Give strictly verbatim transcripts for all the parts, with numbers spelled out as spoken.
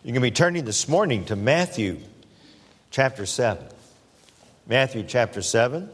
You're going to be turning this morning to Matthew chapter seven. Matthew chapter seven.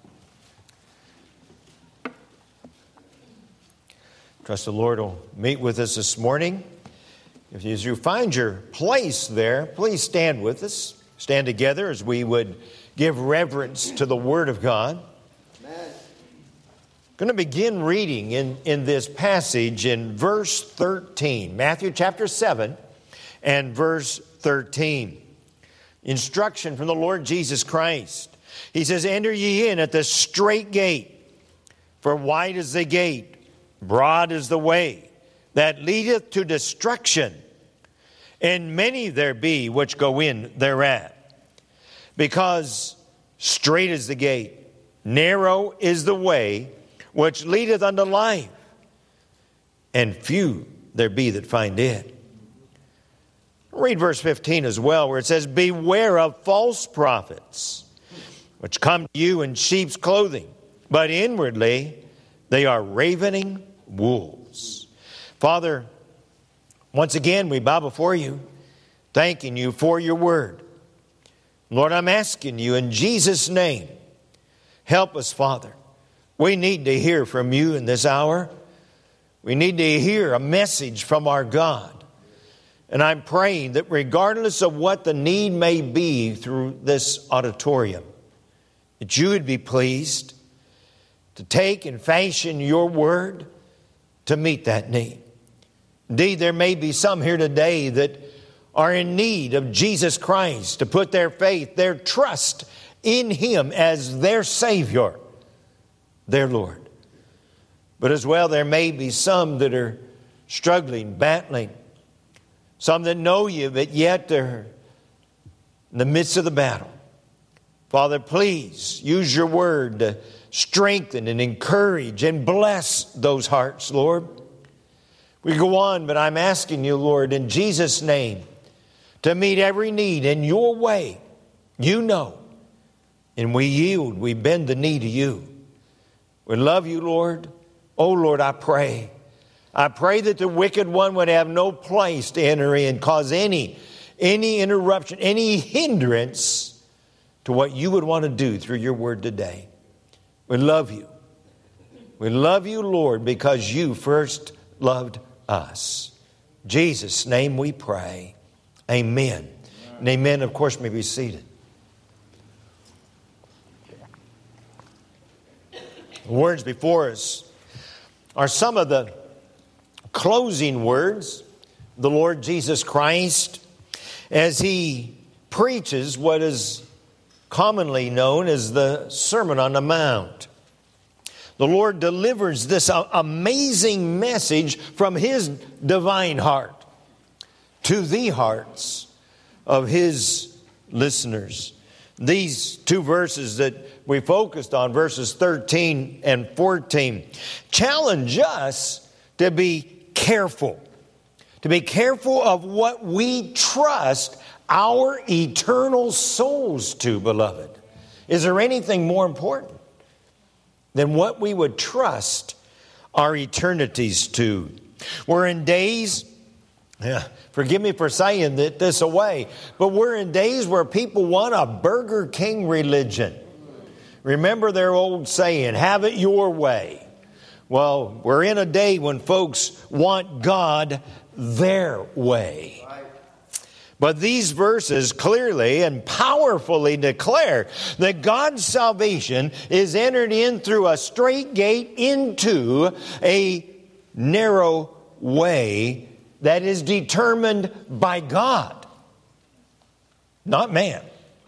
Trust the Lord will meet with us this morning. If you, as you find your place there, please stand with us. Stand together as we would give reverence to the Word of God. Amen. I'm going to begin reading in, in this passage in verse thirteen. Matthew chapter seven and verse thirteen. Instruction from the Lord Jesus Christ. He says, "Enter ye in at the strait gate, for wide is the gate, broad is the way that leadeth to destruction, and many there be which go in thereat. Because strait is the gate, narrow is the way which leadeth unto life, and few there be that find it." Read verse fifteen as well, where it says, "Beware of false prophets, which come to you in sheep's clothing, but inwardly they are ravening wolves." Father, once again we bow before you, thanking you for your word. Lord, I'm asking you in Jesus' name, help us, Father. We need to hear from you in this hour. We need to hear a message from our God. And I'm praying that regardless of what the need may be through this auditorium, that you would be pleased to take and fashion your word to meet that need. Indeed, there may be some here today that are in need of Jesus Christ, to put their faith, their trust in Him as their Savior, their Lord. But as well, there may be some that are struggling, battling, some that know you, but yet they're in the midst of the battle. Father, please use your word to strengthen and encourage and bless those hearts, Lord. We go on, but I'm asking you, Lord, in Jesus' name, to meet every need in your way. You know. And we yield, we bend the knee to you. We love you, Lord. Oh, Lord, I pray. I pray that the wicked one would have no place to enter in, cause any, any interruption, any hindrance to what you would want to do through your word today. We love you. We love you, Lord, because you first loved us. In Jesus' name we pray. Amen. And amen, of course, may be seated. The words before us are some of the closing words the Lord Jesus Christ as He preaches what is commonly known as the Sermon on the Mount. The Lord delivers this amazing message from His divine heart to the hearts of His listeners. These two verses that we focused on, verses thirteen and fourteen, challenge us to be careful. To be careful of what we trust our eternal souls to, beloved. Is there anything more important than what we would trust our eternities to? We're in days, yeah, forgive me for saying that this away, but we're in days where people want a Burger King religion. Remember their old saying, have it your way. Well, we're in a day when folks want God their way. But these verses clearly and powerfully declare that God's salvation is entered in through a straight gate into a narrow way that is determined by God, not man.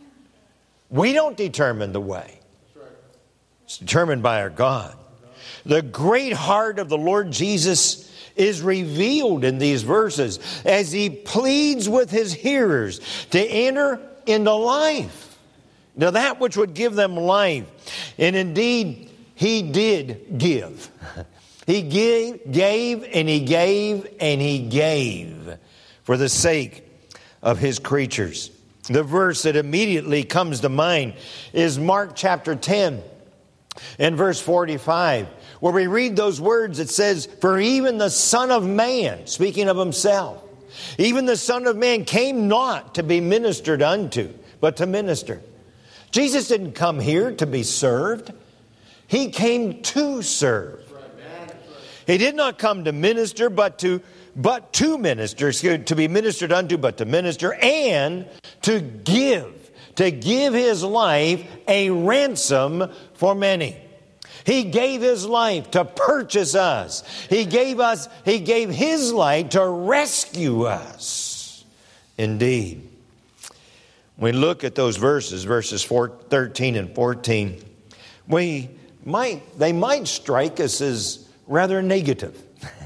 We don't determine the way. It's determined by our God. The great heart of the Lord Jesus is revealed in these verses as He pleads with His hearers to enter into life. Now that which would give them life. And indeed, He did give. He gave, gave and He gave and He gave for the sake of His creatures. The verse that immediately comes to mind is Mark chapter ten and verse forty-five, where we read those words. It says, "For even the Son of Man," speaking of Himself, Even the Son of Man came not to be ministered unto, but to minister. Jesus didn't come here to be served. He came to serve. He did not come to minister, but to but to minister, to be ministered unto, but to minister, and to give, to give His life a ransom for many. He gave His life to purchase us. He gave us, He gave His life to rescue us. Indeed. When we look at those verses, verses four, thirteen and fourteen, we might, they might strike us as rather negative,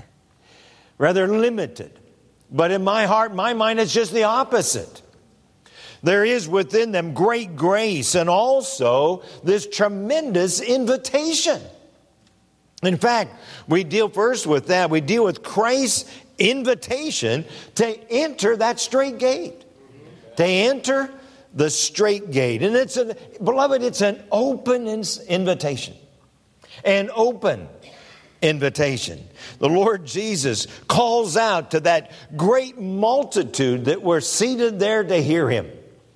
rather limited. But in my heart, my mind, it's just the opposite. There is within them great grace and also this tremendous invitation. In fact, we deal first with that. We deal with Christ's invitation to enter that straight gate. To enter the straight gate. And it's, a, beloved, it's an open invitation. An open invitation. The Lord Jesus calls out to that great multitude that were seated there to hear Him.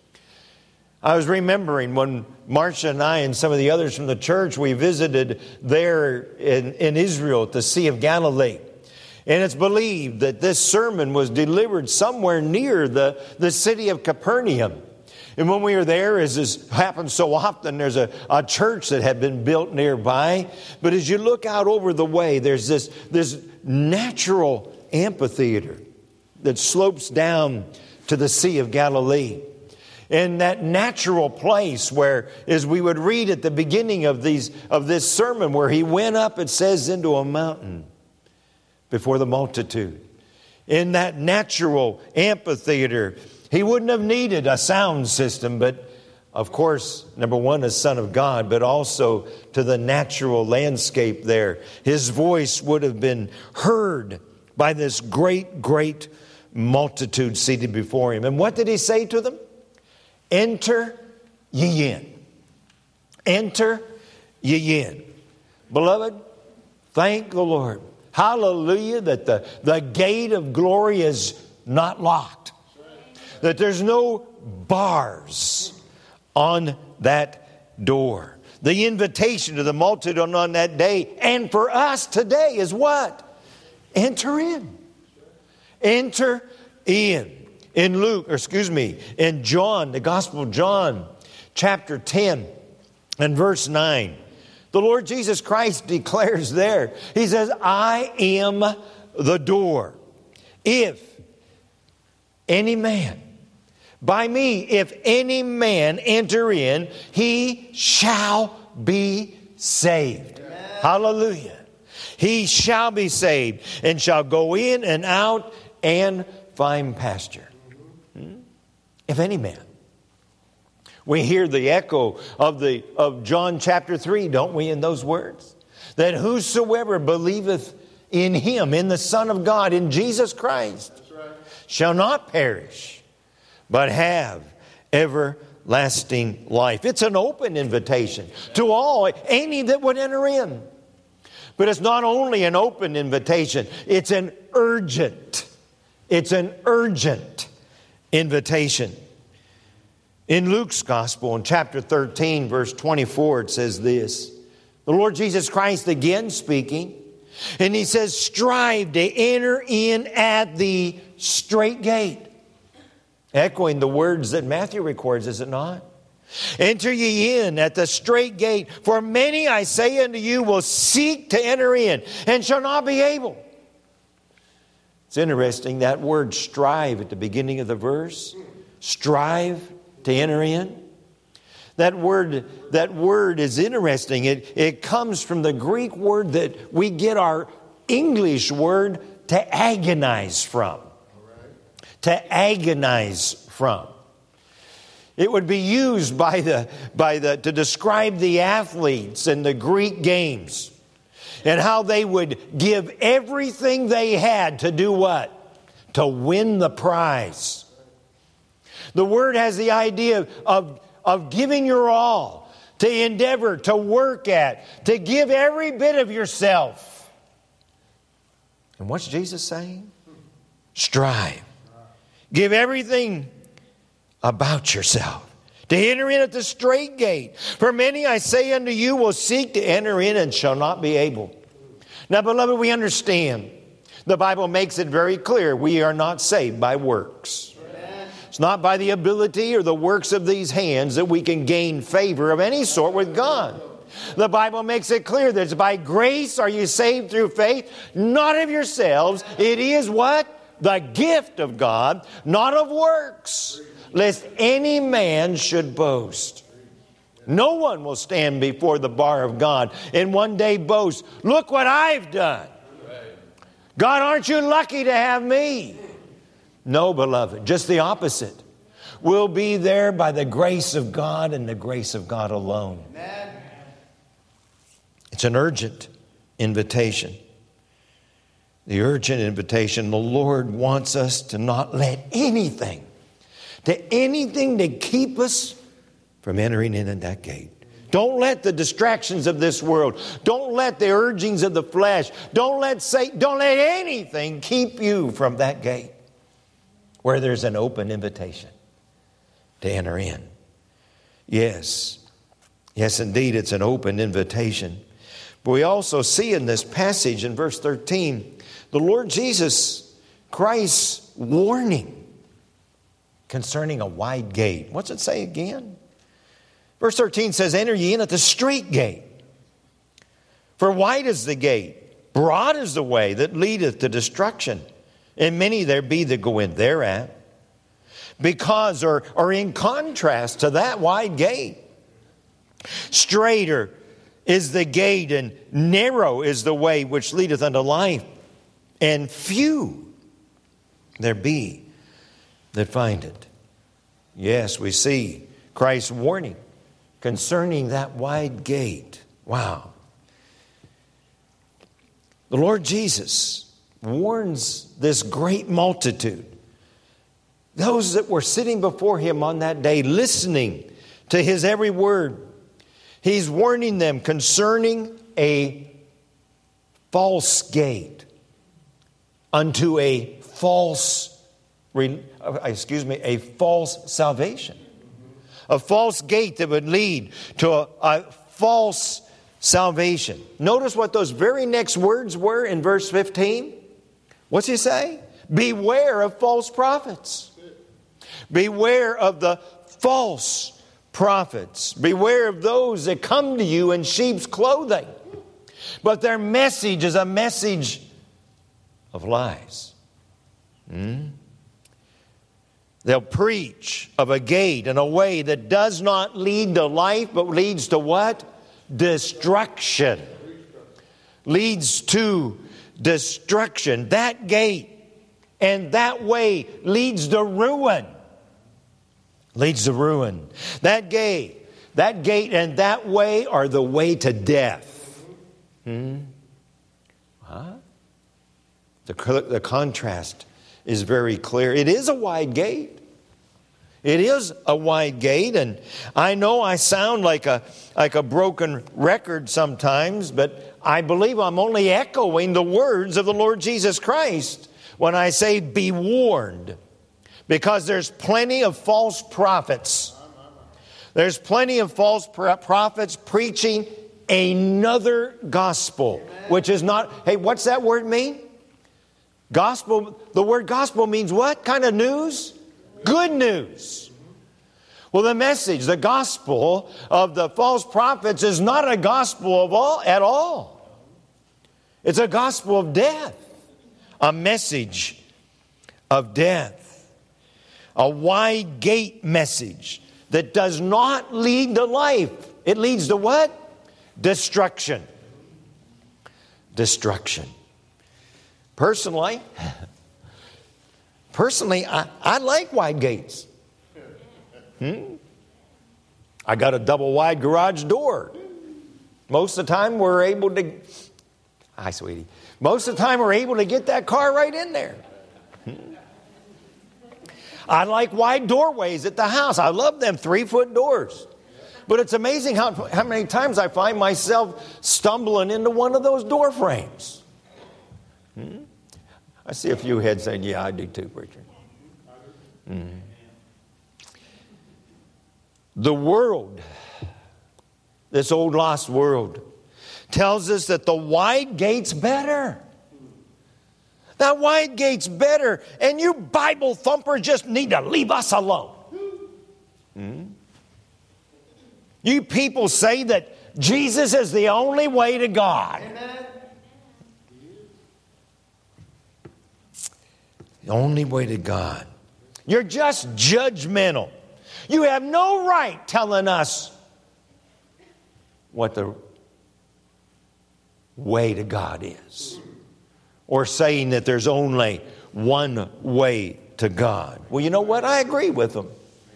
I was remembering when Marcia and I and some of the others from the church, we visited there in, in Israel at the Sea of Galilee. And it's believed that this sermon was delivered somewhere near the, the city of Capernaum. And when we were there, as this happens so often, there's a, a church that had been built nearby. But as you look out over the way, there's this, this natural amphitheater that slopes down to the Sea of Galilee. In that natural place where, as we would read at the beginning of these of this sermon, where He went up, it says, into a mountain before the multitude. In that natural amphitheater, He wouldn't have needed a sound system, but of course, number one, as Son of God, but also to the natural landscape there. His voice would have been heard by this great, great multitude seated before Him. And what did He say to them? Enter ye in. Enter ye in. Beloved, thank the Lord. Hallelujah, that the, the gate of glory is not locked. That there's no bars on that door. The invitation to the multitude on that day and for us today is what? Enter in. Enter in. In Luke, or excuse me, in John, the Gospel of John, chapter ten and verse nine, the Lord Jesus Christ declares there, He says, I am the door. If any man, by me, if any man enter in, he shall be saved. Amen. Hallelujah. He shall be saved and shall go in and out and find pasture. If any man. We hear the echo of the of John chapter three, don't we, in those words? That whosoever believeth in Him, in the Son of God, in Jesus Christ, that's right, shall not perish, but have everlasting life. It's an open invitation to all, any that would enter in. But it's not only an open invitation, it's an urgent, it's an urgent invitation. In Luke's Gospel, in chapter thirteen, verse twenty-four, it says this. The Lord Jesus Christ again speaking, and He says, strive to enter in at the strait gate. Echoing the words that Matthew records, is it not? Enter ye in at the strait gate, for many, I say unto you, will seek to enter in, and shall not be able. It's interesting, that word strive at the beginning of the verse, strive to enter in. That word, that word is interesting. It, it comes from the Greek word that we get our English word to agonize from. To agonize from. It would be used by the, by the, to describe the athletes in the Greek games and how they would give everything they had to do what? To win the prize. The word has the idea of, of giving your all, to endeavor, to work at, to give every bit of yourself. And what's Jesus saying? Strive. Give everything about yourself to enter in at the straight gate. For many, I say unto you, will seek to enter in and shall not be able. Now, beloved, we understand. The Bible makes it very clear we are not saved by works. Amen. It's not by the ability or the works of these hands that we can gain favor of any sort with God. The Bible makes it clear that it's by grace are you saved through faith, not of yourselves. It is what? The gift of God, not of works, lest any man should boast. No one will stand before the bar of God and one day boast, look what I've done. God, aren't you lucky to have me? No, beloved, just the opposite. We'll be there by the grace of God and the grace of God alone. Amen. It's an urgent invitation. The urgent invitation, the Lord wants us to not let anything, to anything to keep us from entering in at that gate. Don't let the distractions of this world, don't let the urgings of the flesh, don't let say, don't let anything keep you from that gate where there's an open invitation to enter in. Yes, yes, indeed, it's an open invitation. But we also see in this passage in verse thirteen, the Lord Jesus Christ's warning concerning a wide gate. What's it say again? Verse thirteen says, enter ye in at the straight gate. For wide is the gate, broad is the way that leadeth to destruction, and many there be that go in thereat. Because, or, or in contrast to that wide gate, straighter is the gate, and narrow is the way which leadeth unto life, and few there be that find it. Yes, we see Christ's warning concerning that wide gate. Wow. The Lord Jesus warns this great multitude, those that were sitting before him on that day, listening to his every word. He's warning them concerning a false gate unto a false, excuse me, a false salvation. A false gate that would lead to a, a false salvation. Notice what those very next words were in verse fifteen. What's he say? Beware of false prophets. Beware of the false prophets. Beware of those that come to you in sheep's clothing, but their message is a message of lies. Hmm? They'll preach of a gate and a way that does not lead to life, but leads to what? Destruction. Leads to destruction. That gate and that way leads to ruin. Leads to ruin. That gate, that gate and that way are the way to death. Hmm? Huh? The, the contrast is very clear. It is a wide gate. It is a wide gate, and I know I sound like a like a broken record sometimes, but I believe I'm only echoing the words of the Lord Jesus Christ when I say be warned, because there's plenty of false prophets. There's plenty of false prophets preaching another gospel, which is not, hey, what's that word mean? Gospel, the word gospel means what kind of news? Good news. Well, the message, the gospel of the false prophets is not a gospel of all at all. It's a gospel of death. A message of death. A wide gate message that does not lead to life. It leads to what? Destruction. Destruction. Personally, personally, I, I like wide gates. Hmm? I got a double wide garage door. Most of the time we're able to, hi sweetie, most of the time we're able to get that car right in there. Hmm? I like wide doorways at the house. I love them three foot doors. But it's amazing how, how many times I find myself stumbling into one of those door frames. Hmm? I see a few heads saying, yeah, I do too, preacher. Mm. The world, this old lost world, tells us that the wide gate's better. That wide gate's better, and you Bible thumpers just need to leave us alone. Mm. You people say that Jesus is the only way to God. Amen. The only way to God. You're just judgmental. You have no right telling us what the way to God is, or saying that there's only one way to God. Well, you know what? I agree with them.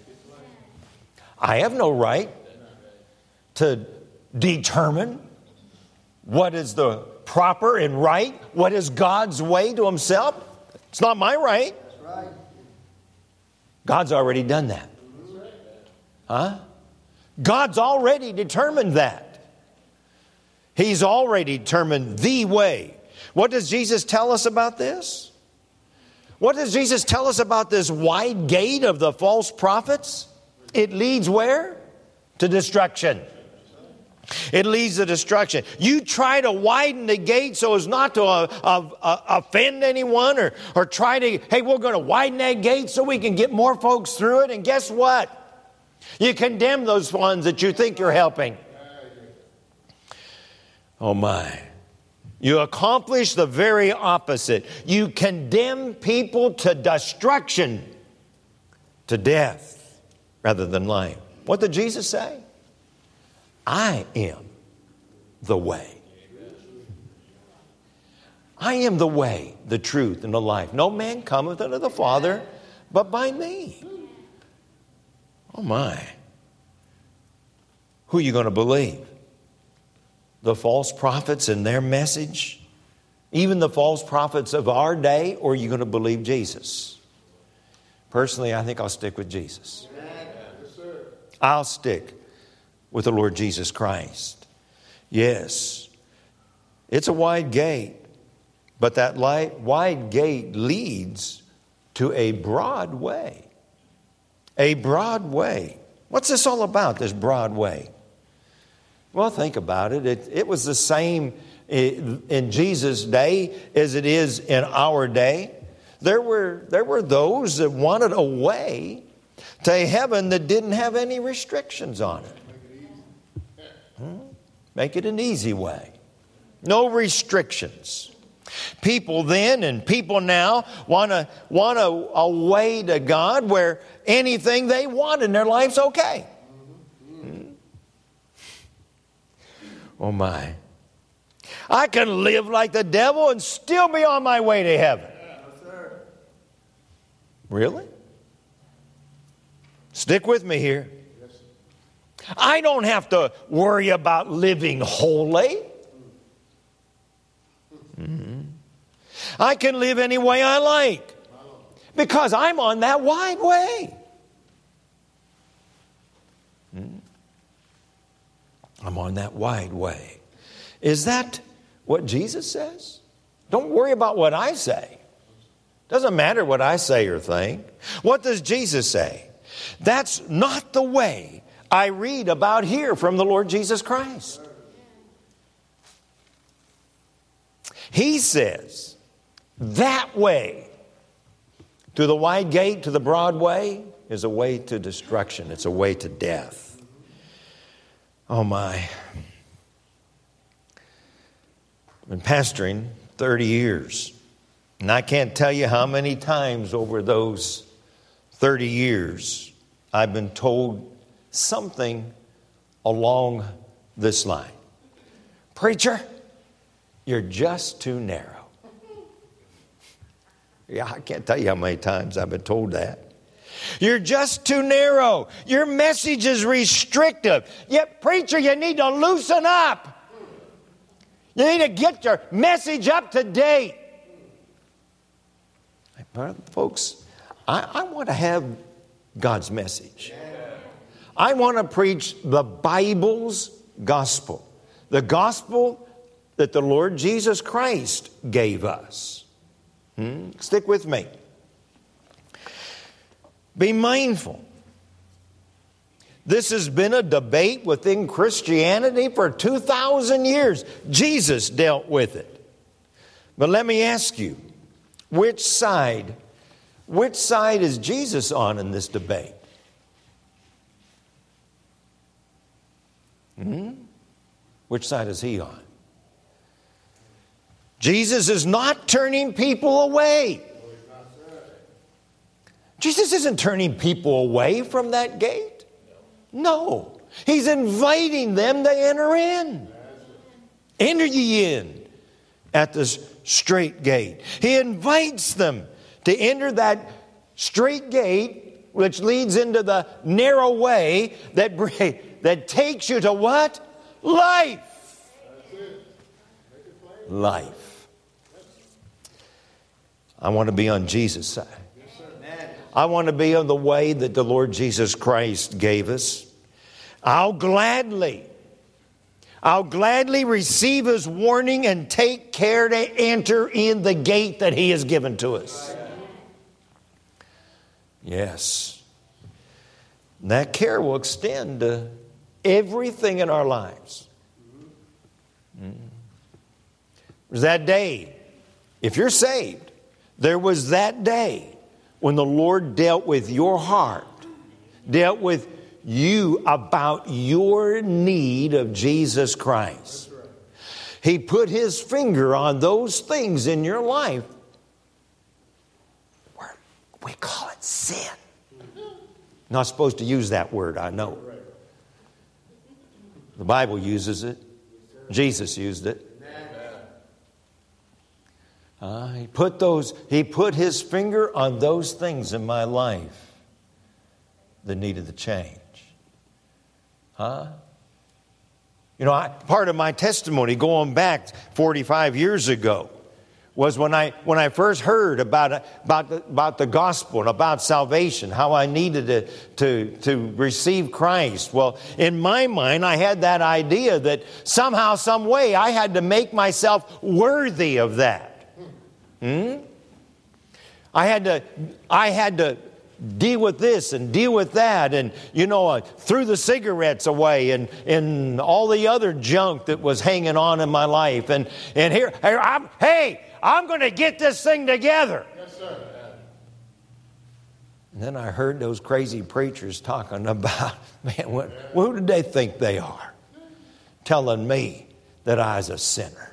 I have no right to determine what is the proper and right, what is God's way to himself. It's not my right. God's already done that. Huh? God's already determined that. He's already determined the way. What does Jesus tell us about this? What does Jesus tell us about this wide gate of the false prophets? It leads where? To destruction. It leads to destruction. You try to widen the gate so as not to uh, uh, uh, offend anyone, or, or try to, hey, we're going to widen that gate so we can get more folks through it. And guess what? You condemn those ones that you think you're helping. Oh my. You accomplish the very opposite. You condemn people to destruction, to death, rather than life. What did Jesus say? I am the way. I am the way, the truth, and the life. No man cometh unto the Father but by me. Oh my. Who are you going to believe? The false prophets and their message? Even the false prophets of our day? Or are you going to believe Jesus? Personally, I think I'll stick with Jesus. I'll stick with the Lord Jesus Christ. Yes, it's a wide gate, but that light, wide gate leads to a broad way. A broad way. What's this all about, this broad way? Well, think about it. It, it was the same in Jesus' day as it is in our day. There were, there were those that wanted a way to heaven that didn't have any restrictions on it. Hmm? Make it an easy way. No restrictions. People then and people now want a, want a, a way to God where anything they want in their life's okay. Hmm? Oh my. I can live like the devil and still be on my way to heaven. Really? Stick with me here. I don't have to worry about living holy. Mm-hmm. I can live any way I like because I'm on that wide way. Mm-hmm. I'm on that wide way. Is that what Jesus says? Don't worry about what I say. Doesn't matter what I say or think. What does Jesus say? That's not the way I read about here from the Lord Jesus Christ. He says that way, to the wide gate, to the broad way, is a way to destruction. It's a way to death. Oh my. I've been pastoring thirty years. And I can't tell you how many times over those thirty years I've been told something along this line. Preacher, you're just too narrow. Yeah, I can't tell you how many times I've been told that. You're just too narrow. Your message is restrictive. Yet, preacher, you need to loosen up. You need to get your message up to date. Folks, I, I want to have God's message. I want to preach the Bible's gospel. The gospel that the Lord Jesus Christ gave us. Hmm? Stick with me. Be mindful. This has been a debate within Christianity for two thousand years. Jesus dealt with it. But let me ask you, which side, which side is Jesus on in this debate? Hmm? Which side is he on? Jesus is not turning people away. Jesus isn't turning people away from that gate. No. He's inviting them to enter in. Enter ye in at the straight gate. He invites them to enter that straight gate, which leads into the narrow way that, that takes you to what? Life. Life. I want to be on Jesus' side. I want to be on the way that the Lord Jesus Christ gave us. I'll gladly, I'll gladly receive His warning and take care to enter in the gate that He has given to us. Yes. And that care will extend to everything in our lives. There's that day, if you're saved, there was that day when the Lord dealt with your heart, dealt with you about your need of Jesus Christ. He put His finger on those things in your life where we call it sin. Not supposed to use that word, I know. The Bible uses it. Jesus used it. Uh, he put those. He put His finger on those things in my life that needed to change. Huh? You know, I, part of my testimony going back forty-five years ago was when I when I first heard about about the, about the gospel and about salvation, how I needed to, to to receive Christ. Well, in my mind, I had that idea that somehow, some way, I had to make myself worthy of that. Hmm? I had to, I had to deal with this and deal with that, and you know, uh, threw the cigarettes away and and all the other junk that was hanging on in my life, and and here, here I'm, hey, I'm going to get this thing together. Yes, sir. And then I heard those crazy preachers talking about, man, what, who did they think they are, telling me that I was a sinner.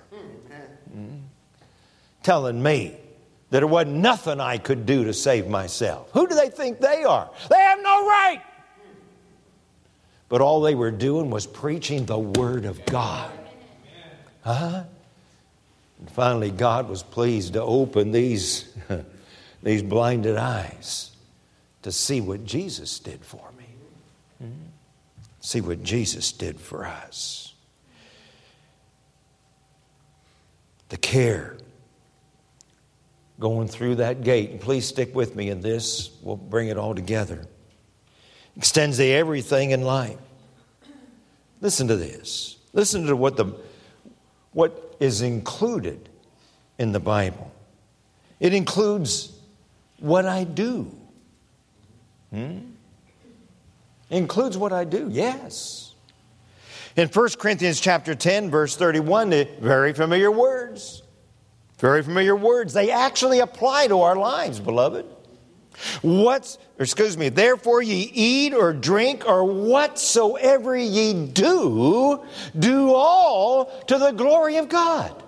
Telling me that there wasn't nothing I could do to save myself. Who do they think they are? They have no right. But all they were doing was preaching the Word of God. Huh? And finally, God was pleased to open these, these blinded eyes to see what Jesus did for me. See what Jesus did for us. The care going through that gate, and please stick with me in this, we'll bring it all together, extends to everything in life. Listen to this. Listen to what the what is included in the Bible. It includes what I do. Hmm? It includes what I do, yes. In First Corinthians chapter ten, verse thirty-one, very familiar words. Very familiar words. They actually apply to our lives, beloved. What's, or excuse me, therefore ye eat or drink or whatsoever ye do, do all to the glory of God.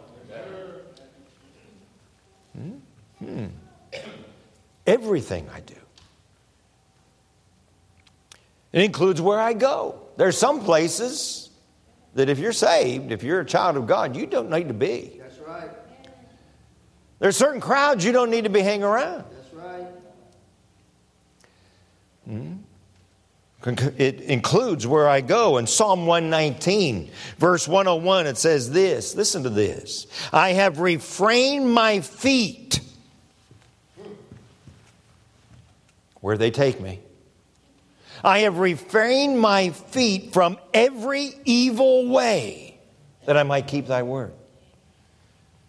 Hmm? Hmm. Everything I do. It includes where I go. There's some places that if you're saved, if you're a child of God, you don't need to be. That's right. There's certain crowds you don't need to be hanging around. That's right. Hmm? It includes where I go. In Psalm one nineteen, verse one oh one, it says this. Listen to this. I have refrained my feet. Where they take me. I have refrained my feet from every evil way, that I might keep thy word.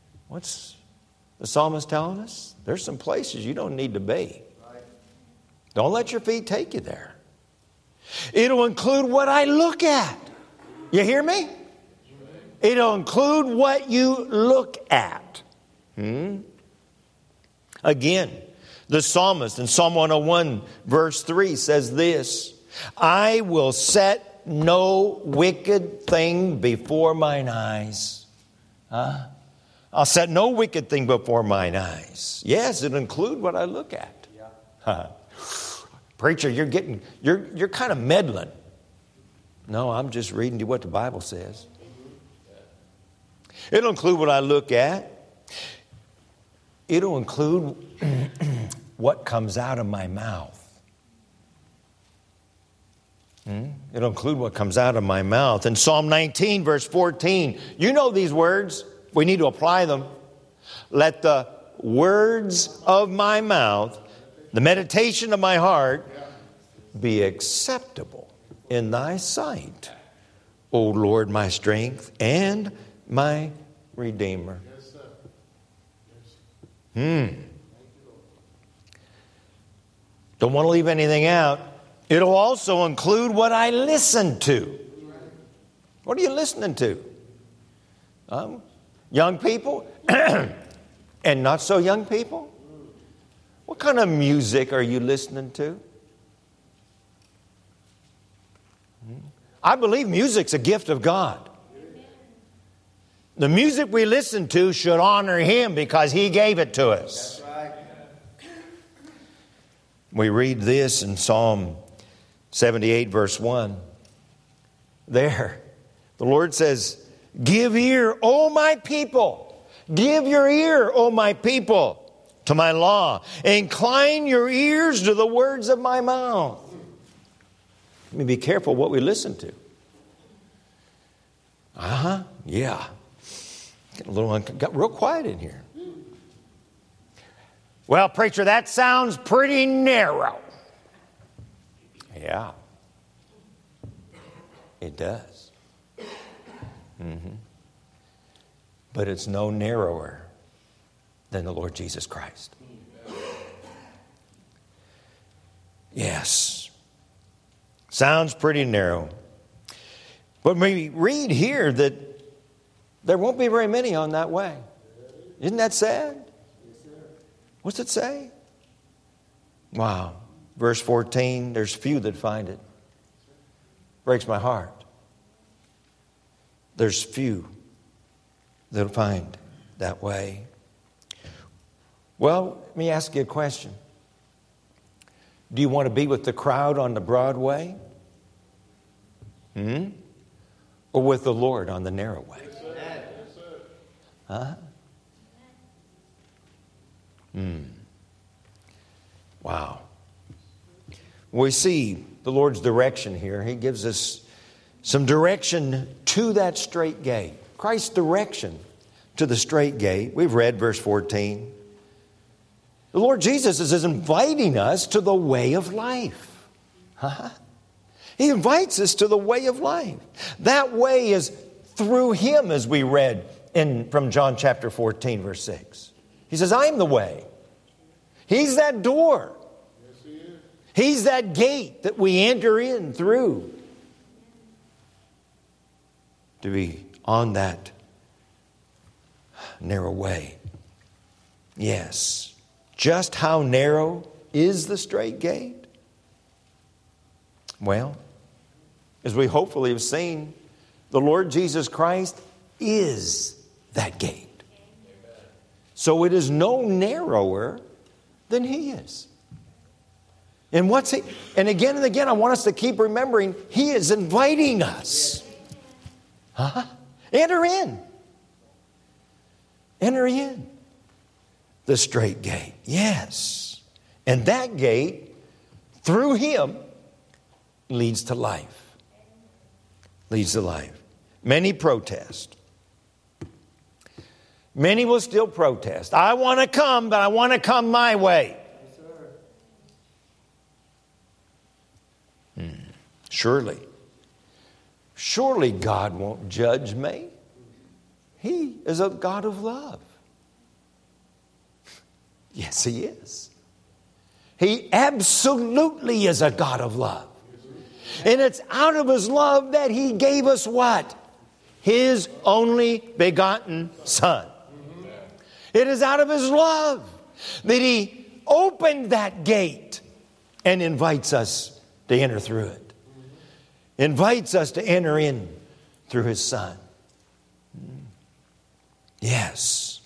What's the psalmist telling us? There's some places you don't need to be. Don't let your feet take you there. It'll include what I look at. You hear me? It'll include what you look at. Hmm? Again, the psalmist in Psalm one oh one verse three says this, I will set no wicked thing before mine eyes. Huh? I'll set no wicked thing before mine eyes. Yes, it'll include what I look at. Yeah. Huh. Preacher, you're getting, you're, you're kind of meddling. No, I'm just reading you what the Bible says. It'll include what I look at. It'll include what comes out of my mouth. Hmm? It'll include what comes out of my mouth. In Psalm nineteen, verse fourteen, you know these words. We need to apply them. Let the words of my mouth, the meditation of my heart, be acceptable in thy sight, O Lord, my strength and my Redeemer. Yes, sir. Yes. Hmm. Don't want to leave anything out. It'll also include what I listen to. What are you listening to? Um, young people and not so young people? What kind of music are you listening to? I believe music's a gift of God. The music we listen to should honor Him because He gave it to us. That's right. We read this in Psalm seventy-eight, verse one. There, the Lord says, give ear, O my people. Give your ear, O my people, to my law. Incline your ears to the words of my mouth. Let me be careful what we listen to. Uh-huh, yeah. Getting a little un- got real quiet in here. Well, preacher, that sounds pretty narrow. Yeah. It does. Mm-hmm. But it's no narrower than the Lord Jesus Christ. Yes. Sounds pretty narrow. But we read here that there won't be very many on that way. Isn't that sad? What's it say? Wow. Verse fourteen, there's few that find it. Breaks my heart. There's few that'll find that way. Well, let me ask you a question. Do you want to be with the crowd on the Broadway? Hmm? Or with the Lord on the narrow way? Huh? Hmm. Wow. We see the Lord's direction here. He gives us some direction to that straight gate. Christ's direction to the straight gate. We've read verse fourteen. The Lord Jesus is inviting us to the way of life. Huh? He invites us to the way of life. That way is through Him, as we read in from John chapter fourteen, verse six. He says, I'm the way. He's that door. Yes, He is. He's that gate that we enter in through to be on that narrow way. Yes. Just how narrow is the straight gate? Well, as we hopefully have seen, the Lord Jesus Christ is that gate. So it is no narrower than He is. And what's He? And again and again, I want us to keep remembering, He is inviting us. Huh? Enter in. Enter in the straight gate. Yes. And that gate, through Him, leads to life. Leads to life. Many protest. Many will still protest. I want to come, but I want to come my way. Yes, sir. Hmm. Surely. Surely God won't judge me. He is a God of love. Yes, He is. He absolutely is a God of love. And it's out of His love that He gave us what? His only begotten Son. It is out of His love that He opened that gate and invites us to enter through it. Invites us to enter in through His Son. Yes.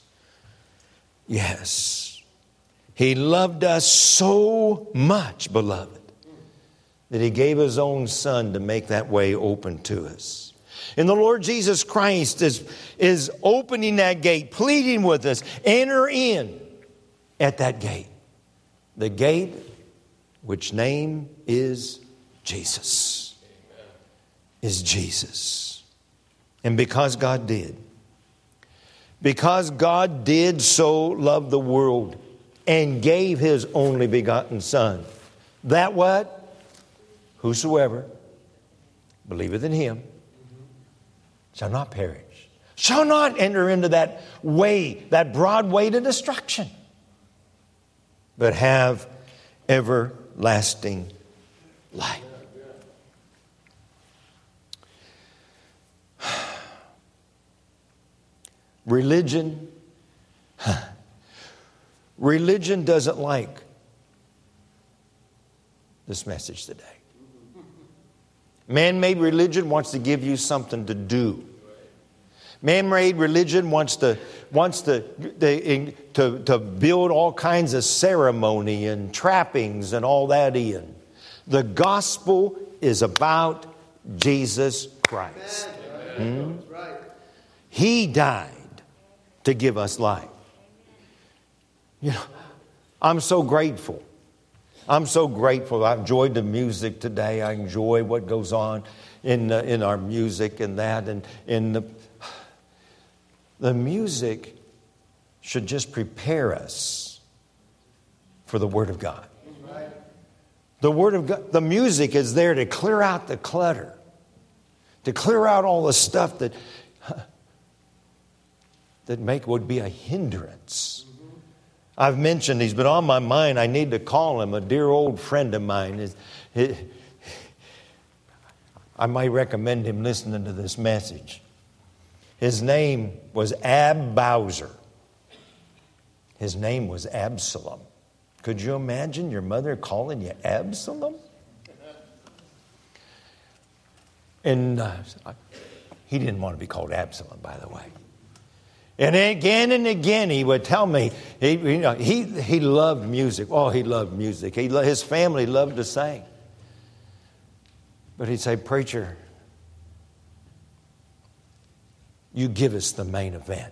Yes. He loved us so much, beloved, that He gave His own Son to make that way open to us. And the Lord Jesus Christ is, is opening that gate, pleading with us, enter in at that gate. The gate which name is Jesus. Is Jesus. And because God did, because God did so love the world and gave His only begotten Son, that what? Whosoever believeth in Him shall not perish, shall not enter into that way, that broad way to destruction, but have everlasting life. Religion, religion doesn't like this message today. Man-made religion wants to give you something to do. Man-made religion wants to wants to, to to build all kinds of ceremony and trappings and all that in. The gospel is about Jesus Christ. Hmm? He died to give us life. You know, I'm so grateful. I'm so grateful. I enjoyed the music today. I enjoy what goes on in uh, in our music and that. And in the, the music should just prepare us for the Word of God. The Word of God, the music is there to clear out the clutter, to clear out all the stuff that that make would be a hindrance. I've mentioned he's been on my mind. I need to call him. A dear old friend of mine. Is, he, I might recommend him listening to this message. His name was Ab Bowser. His name was Absalom. Could you imagine your mother calling you Absalom? And uh, he didn't want to be called Absalom, by the way. And again and again he would tell me, he, you know, he, he loved music. Oh, he loved music. He, his family loved to sing. But he'd say, preacher, you give us the main event.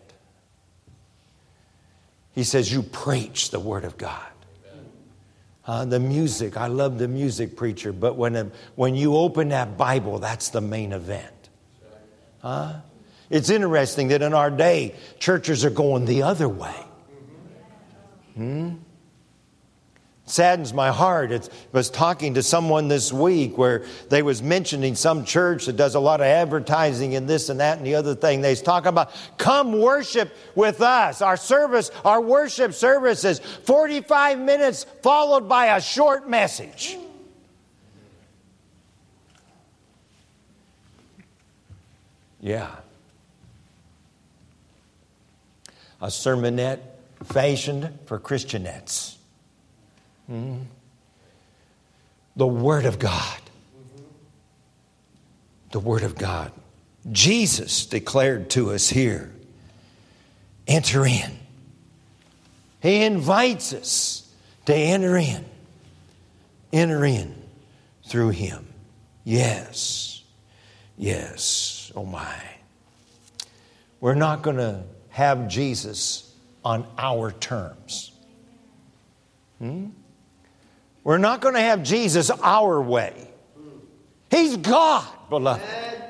He says, you preach the Word of God. Uh, the music, I love the music, preacher, but when, when you open that Bible, that's the main event. Huh? It's interesting that in our day, churches are going the other way. Hmm? Saddens my heart. I was talking to someone this week where they was mentioning some church that does a lot of advertising and this and that and the other thing. They was talking about, come worship with us. Our service, our worship service is forty-five minutes followed by a short message. Yeah. A sermonette fashioned for Christianettes. Mm-hmm. The Word of God. The Word of God. Jesus declared to us here, enter in. He invites us to enter in. Enter in through Him. Yes. Yes. Oh my. We're not going to have Jesus on our terms. Hmm? We're not going to have Jesus our way. He's God, beloved.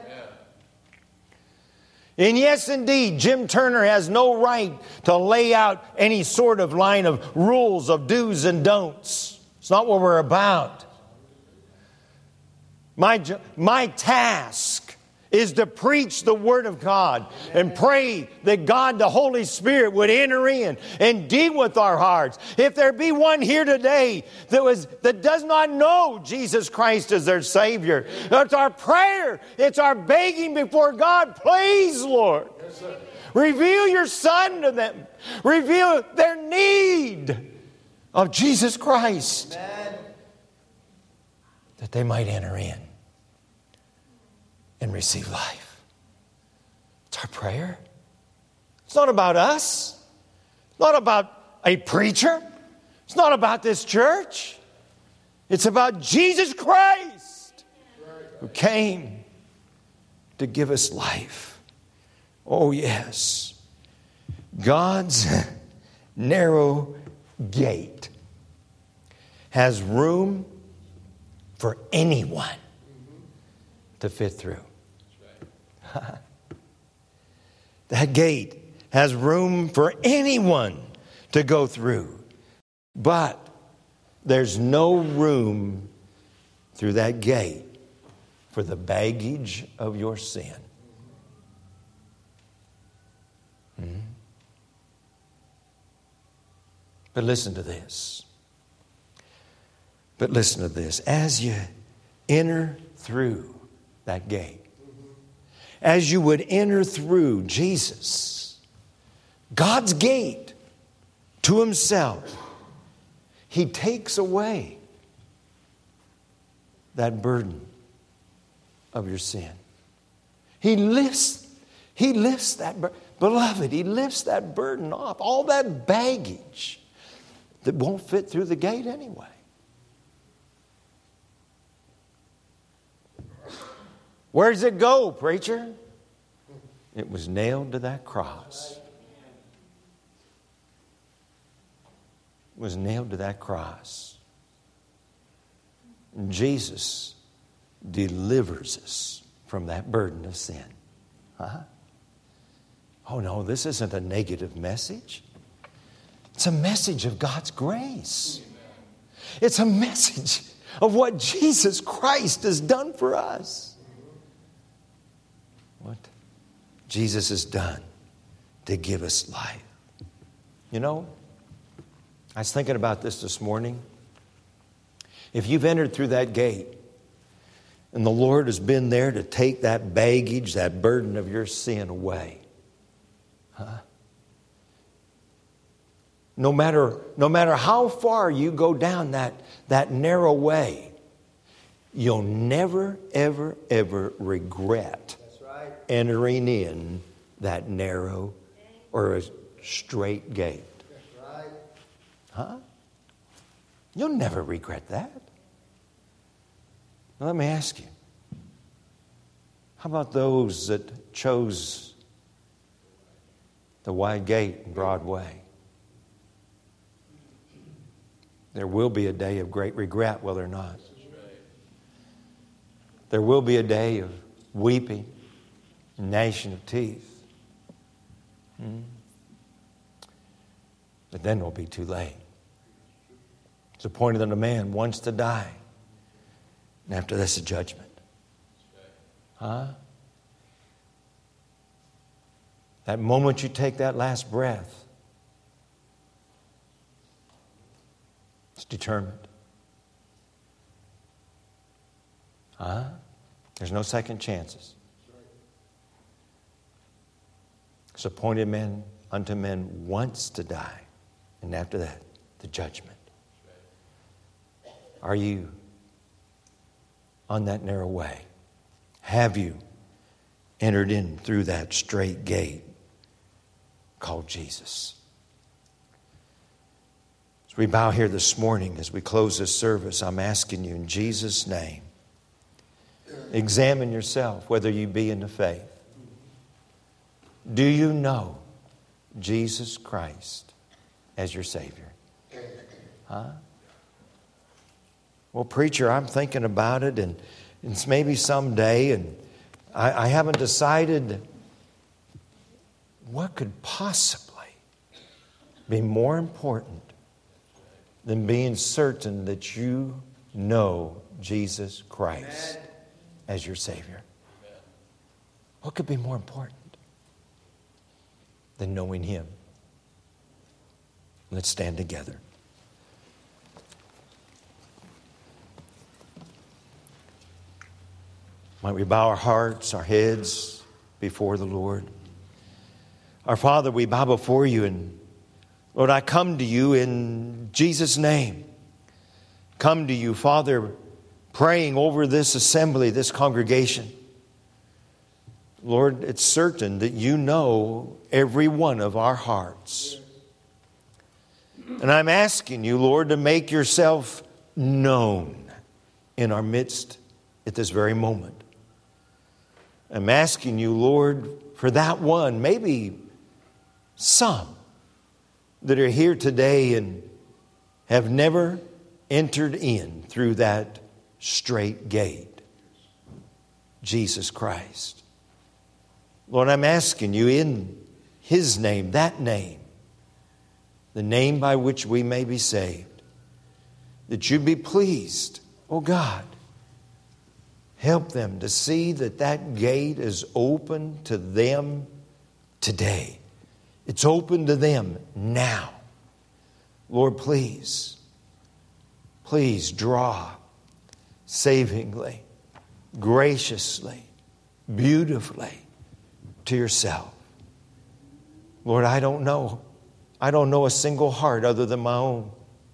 And yes, indeed, Jim Turner has no right to lay out any sort of line of rules of do's and don'ts. It's not what we're about. My, my task is to preach the Word of God and pray that God, the Holy Spirit, would enter in and deal with our hearts. If there be one here today that was that does not know Jesus Christ as their Savior, it's our prayer, it's our begging before God, please, Lord, yes, reveal your Son to them. Reveal their need of Jesus Christ. Amen. That they might enter in and receive life. It's our prayer. It's not about us. It's not about a preacher. It's not about this church. It's about Jesus Christ who came to give us life. Oh, yes. God's narrow gate has room for anyone to fit through. That gate has room for anyone to go through. But there's no room through that gate for the baggage of your sin. Hmm? But listen to this. But listen to this. As you enter through that gate, as you would enter through Jesus, God's gate, to Himself, He takes away that burden of your sin. He lifts, He lifts that burden. Beloved, He lifts that burden off. All that baggage that won't fit through the gate anyway. Where does it go, preacher? It was nailed to that cross. It was nailed to that cross. And Jesus delivers us from that burden of sin. Huh? Oh no, this isn't a negative message. It's a message of God's grace. It's a message of what Jesus Christ has done for us. What Jesus has done to give us life. You know, I was thinking about this this morning. If you've entered through that gate and the Lord has been there to take that baggage, that burden of your sin away, huh? No matter, no matter how far you go down that, that narrow way, you'll never, ever, ever regret entering in that narrow or a straight gate. Huh? You'll never regret that. Now, let me ask you, how about those that chose the wide gate and broad way? There will be a day of great regret, will there not? There will be a day of weeping, gnashing of teeth. Hmm? But then it'll be too late. It's appointed that a man wants to die. And after this, a judgment. Huh? That moment you take that last breath, it's determined. Huh? There's no second chances. It's appointed men unto men once to die. And after that, the judgment. Are you on that narrow way? Have you entered in through that straight gate called Jesus? As we bow here this morning, as we close this service, I'm asking you in Jesus' name, examine yourself whether you be in the faith. Do you know Jesus Christ as your Savior? Huh? Well, preacher, I'm thinking about it, and it's maybe someday, and I, I haven't decided. What could possibly be more important than being certain that you know Jesus Christ as your Savior? What could be more important than knowing Him? Let's stand together. Might we bow our hearts, our heads before the Lord? Our Father, we bow before you, and Lord, I come to you in Jesus' name. Come to you, Father, praying over this assembly, this congregation. Lord, it's certain that you know every one of our hearts. And I'm asking you, Lord, to make yourself known in our midst at this very moment. I'm asking you, Lord, for that one, maybe some that are here today and have never entered in through that straight gate, Jesus Christ. Lord, I'm asking you in His name, that name, the name by which we may be saved, that you be pleased, oh God, help them to see that that gate is open to them today. It's open to them now. Lord, please, please draw savingly, graciously, beautifully to yourself. Lord, I don't know. I don't know a single heart other than my own.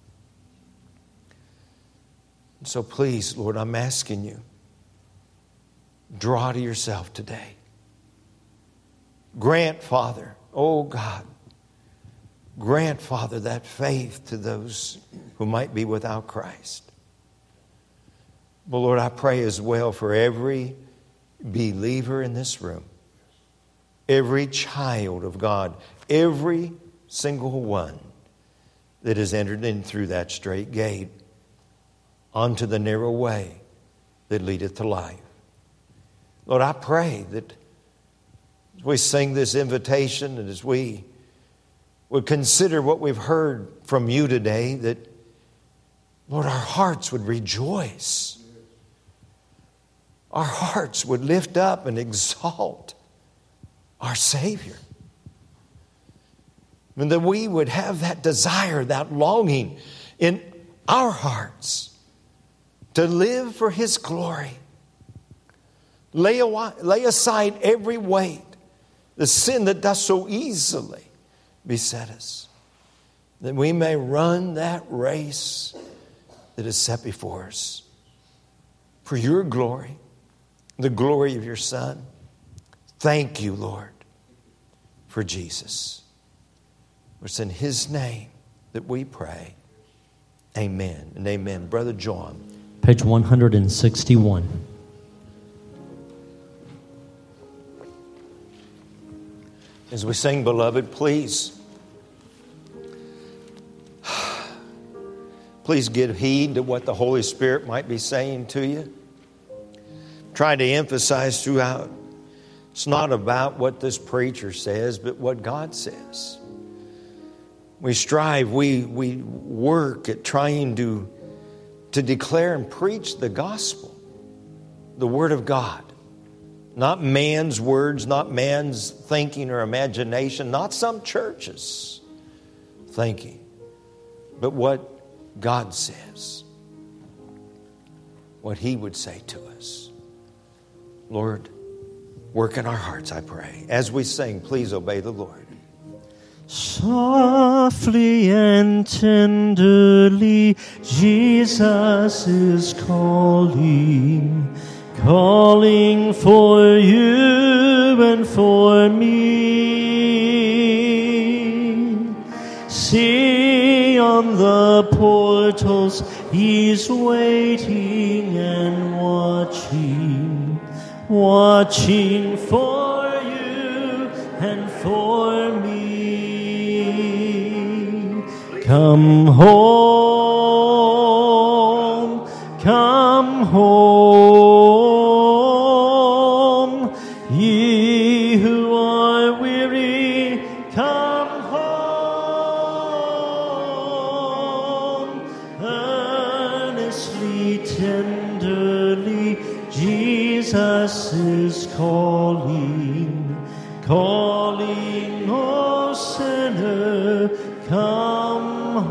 So please, Lord, I'm asking you, draw to yourself today. Grant, Father, oh God, grant, Father, that faith to those who might be without Christ. But Lord, I pray as well for every believer in this room, every child of God, every single one that has entered in through that straight gate onto the narrow way that leadeth to life. Lord, I pray that as we sing this invitation and as we would consider what we've heard from you today, that, Lord, our hearts would rejoice. Our hearts would lift up and exalt our Savior. And that we would have that desire, that longing in our hearts to live for His glory. Lay, away, lay aside every weight, the sin that does so easily beset us, that we may run that race that is set before us for your glory, the glory of your Son. Thank you, Lord, for Jesus. It's in His name that we pray. Amen and amen. Brother John. Page one hundred sixty-one. As we sing, beloved, please, please give heed to what the Holy Spirit might be saying to you. Try to emphasize throughout, it's not about what this preacher says, but what God says. We strive, we, we work at trying to, to declare and preach the gospel, the Word of God. Not man's words, not man's thinking or imagination, not some churches thinking, but what God says, what He would say to us. Lord, work in our hearts, I pray. As we sing, please obey the Lord. Softly and tenderly, Jesus is calling, calling for you and for me. See on the portals, He's waiting and watching, watching for you and for me. Come home, come home, ye who are weary, come home. Earnestly, tenderly, Jesus Jesus is calling, calling, O sinner, come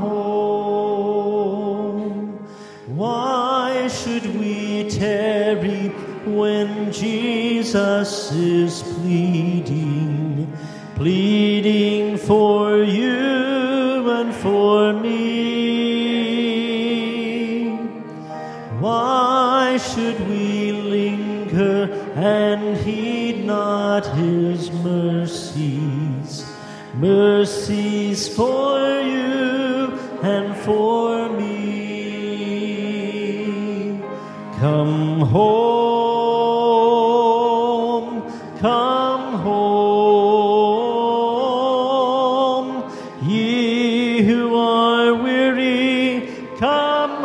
home. Why should we tarry when Jesus is pleading, pleading for you and for me? Why should we linger and heed not his mercies, mercies for you and for me? Come home, come home, ye who are weary, come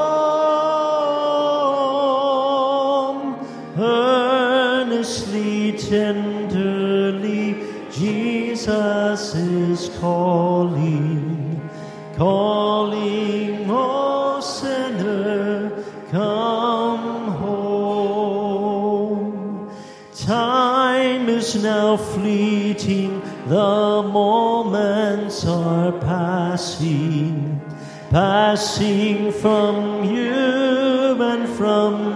home. Earnestly, tenderly, Jesus is calling, calling, O sinner, come home. Time is now fleeting, the moments are passing, passing from you and from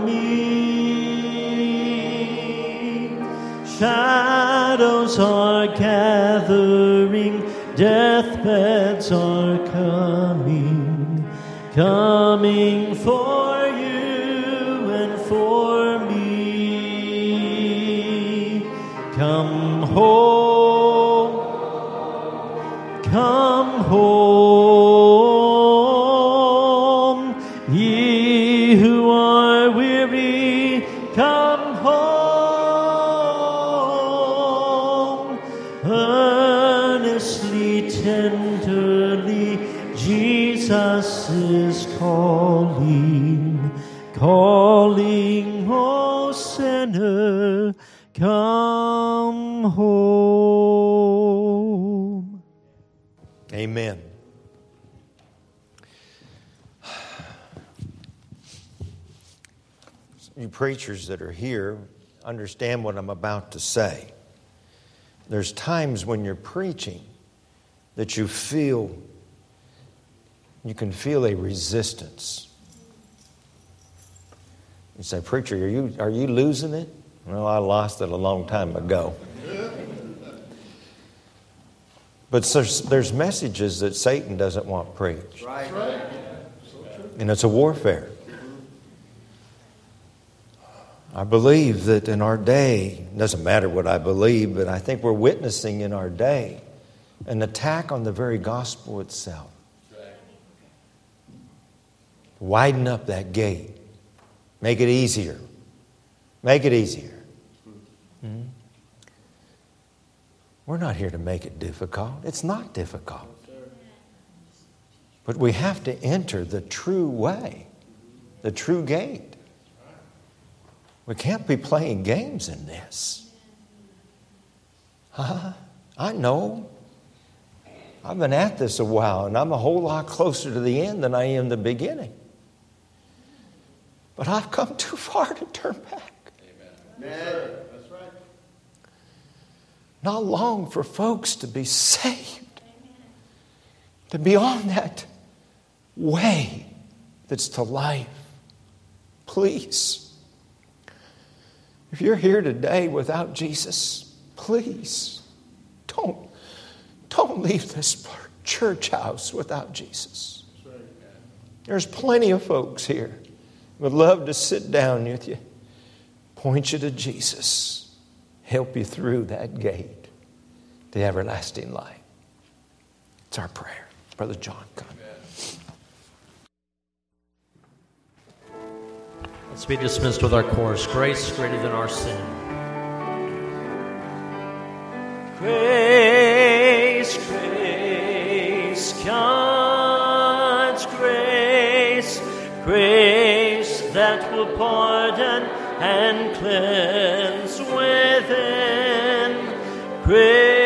me. Shadows are gathering, deathbeds are coming, coming for you and for me. Come home, come home, ye who are weary, come home. Earnestly, tenderly, Jesus is calling, calling, O sinner, come home. Amen. You preachers that are here understand what I'm about to say. There's times when you're preaching that you feel, you can feel a resistance. You say, preacher, are you, are you losing it? Well, I lost it a long time ago. But there's, there's messages that Satan doesn't want preached. Right. Right. And it's a warfare. I believe that in our day, it doesn't matter what I believe, but I think we're witnessing in our day an attack on the very gospel itself. Widen up that gate. Make it easier. Make it easier. Mm-hmm. We're not here to make it difficult. It's not difficult. But we have to enter the true way, the true gate. We can't be playing games in this. Huh? I know. I've been at this a while, and I'm a whole lot closer to the end than I am the beginning. But I've come too far to turn back. Amen. That's right. Not long for folks to be saved, to be on that way that's to life. Please. If you're here today without Jesus, please don't, don't leave this church house without Jesus. There's plenty of folks here who would love to sit down with you, point you to Jesus, help you through that gate to everlasting life. It's our prayer. Brother John, come. Let's be dismissed with our chorus. Grace greater than our sin. Grace, grace, God's grace, grace that will pardon and cleanse within. Grace